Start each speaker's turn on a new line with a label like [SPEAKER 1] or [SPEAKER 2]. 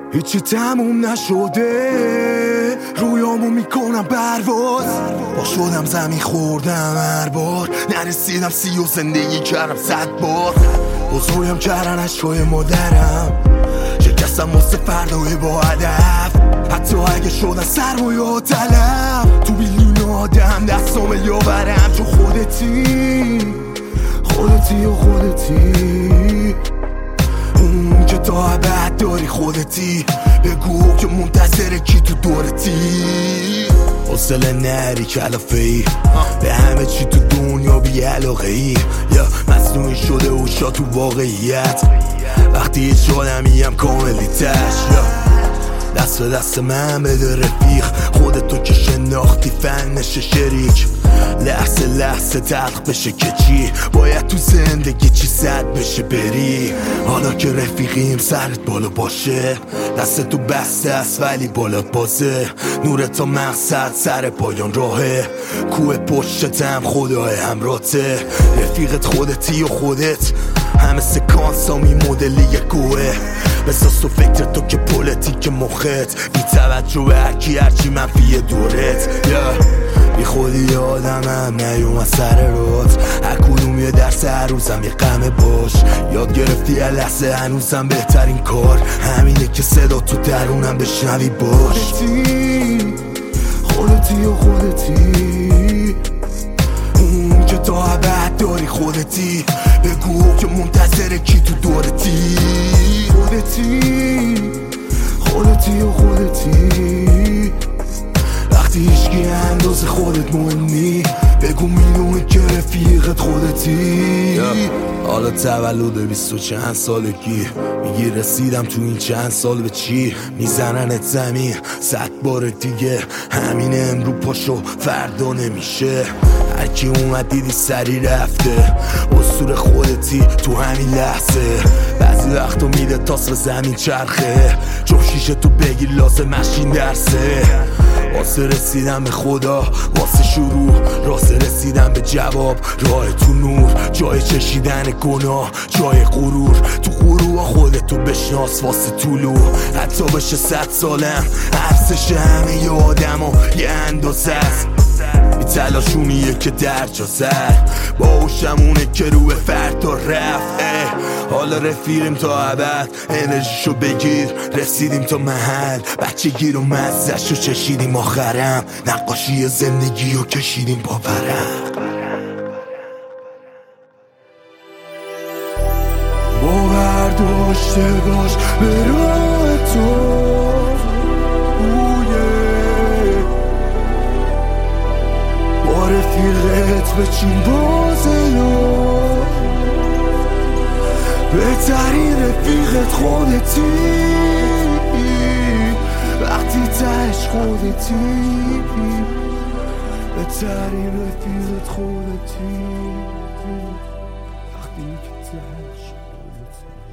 [SPEAKER 1] هیچی تموم نشده، رویامو میکنم برواز. با شدم زمین خوردم هر بار، نرسیدم 30 و زندگی کردم 100 بار. بزرگم کردن عشقای مادرم، شکستم واسه فردای با هدف. حتی اگه شدن سرمایه و طلب، تو میلیون آدم دستام یاورم. تو خودتی و خودتی، اون که تا ابد داری خودتی. بگو که منتظر کی تو دورتی. حوصله نری کلافه ای، به همه چی تو دنیا بی علاقه ای. یا مصنوعی شده اوشا تو واقعیت، وقتی هیچ آدمیم کاملی تش. دست به دست من بده رفیق، خودتو که شناختی فنش شریک. لحظه لحظه تلخ بشه که چی، باید تو زندگی چی زد بشه بری. حالا که رفیقیم سرت بالا باشه، دست تو بسته است ولی بالا بازه. نور تا مقصد سر پایان راهه، کوه پشتم خدای همراته. رفیقت خودتی و خودت، همه سکانس ها می مدلی گوه. بساز تو فکر تو که پولیتیک مخت، بی توجه به هرچی منفی دورت. بی خودی آدمم نیوم از سر روت، هر کدوم یه درس هر روزم یه غم باش. یاد گرفتی یه لحظه هنوزم بهترین کار همینه که صدا تو درونم بشنوی باش. خودتی و خودتی، اون که تا ابد داری خودتی. بگو که منتظر کی تو دورتی. خودتی و خودتی، وقتی هیچکی انداز خودت مهم نی. بگو میدونی که رفیقت خودتی. حالا تولد 20 و چند سالگی، میگی رسیدم تو این چند سال به چی. میزننت زمین 100 بار دیگه، همین امرو پاشو فردا نمیشه. هرکی اومد دیدی سری رفته، اسطوره خودتی تو همین لحظه. بعضی وقتو میده تاس به زمین چرخه، جفشیشه تو بگیر لازم مشین درسه. واسه رسیدم به خدا، واسه شروع راسه رسیدم به جواب. راه تو نور، جای چشیدن گناه، جای غرور. تو غرور خودتو بشناس واسه طولو. حتی بشه 100 سالم، عرضش همه ی آدم یه اندازه است. بی تلاشونیه که در جا زد، باهوشمونه که روی فردا رفت. حالا رفیقیم تا ابد، انرژیشو بگیر رسیدیم تا محل. بچه گیر و مزهشو چشیدیم، آخرم نقاشی زندگیو کشیدیم با ورق. باور داشته باش به راه تو، با رفیقت بچین بازلو. بهترین رفیقت خودتی، وقتی تهش خودتی. بهترین رفیقت خودتی، وقتی که تهش خودتی.